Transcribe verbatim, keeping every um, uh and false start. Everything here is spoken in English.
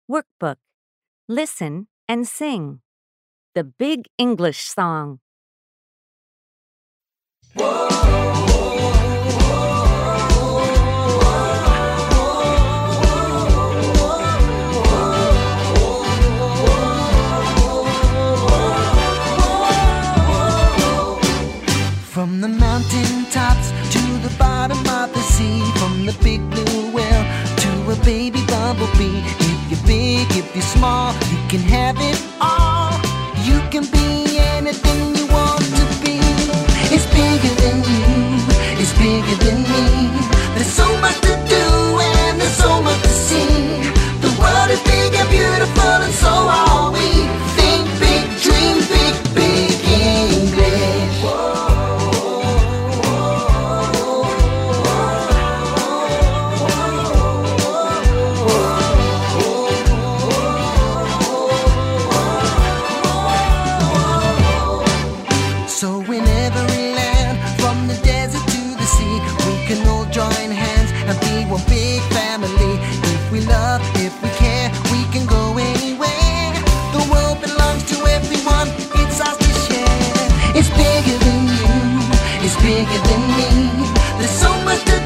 Workbook. Listen and sing. The Big English Song. From the mountain tops to the bottom of the sea, from the big blue whale to a baby bumblebee. If you're big, if you're small, you can have it all. You can be anything you want to be. It's bigger than you, it's bigger than me. There's so much to do and there's so much to see. The world is big and beautiful and so are we. Think big, dream big, big English. So in every land, from the desert to the sea, we can all join hands and be one big family. If we love, if we care, we can go anywhere. The world belongs to everyone, it's ours to share. It's bigger than you, it's bigger than me. There's so much to